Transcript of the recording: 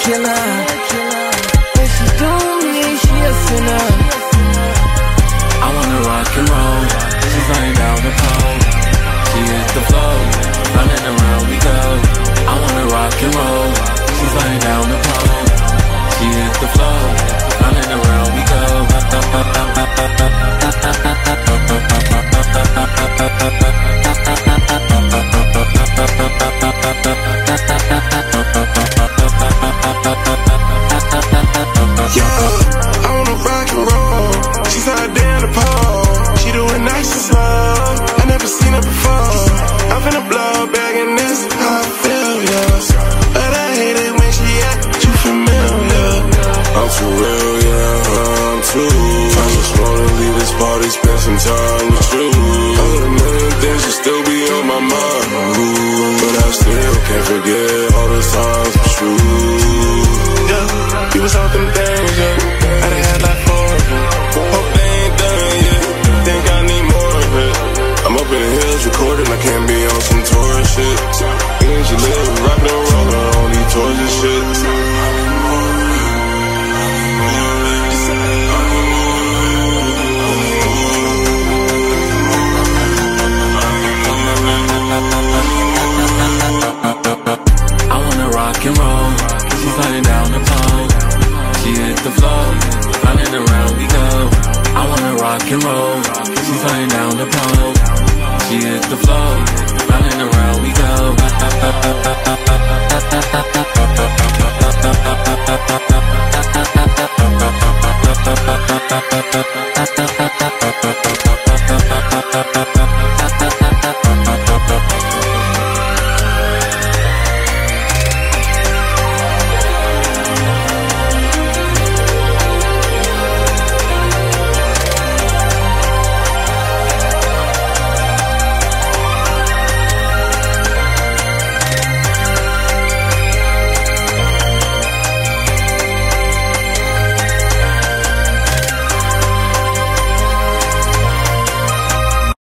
killer. When she do me, she a sinner. I wanna rock and roll. She's laying down the pole. She hit the flow. Running around we go. I wanna rock and roll. She's laying down the pole. She hit the flow. Running around we go. I wanna rock and roll. She's not down the pole. She doing nice and slow. I never seen her before. I'm finna blow back and this is how I feel, yeah. But I hate it when she act too familiar. I'm too real, yeah, I'm too. I just wanna leave this party, spend some time with you. All the million things should still be on my mind. But I still can't forget all the times with you. Yeah, you was out them things, yeah. I done had like 4 of them. Hope they ain't done yet. Think I need more of it. I'm up in the hills recording, I can't be on some tourist shit. Things you live, rockin' and rollin' on these tours and shit. I wanna rock and roll. She's laying down the pole. She hit the flow. Running around we go. I wanna rock and roll. She's laying down the pole. She hit the flow. Running around we go.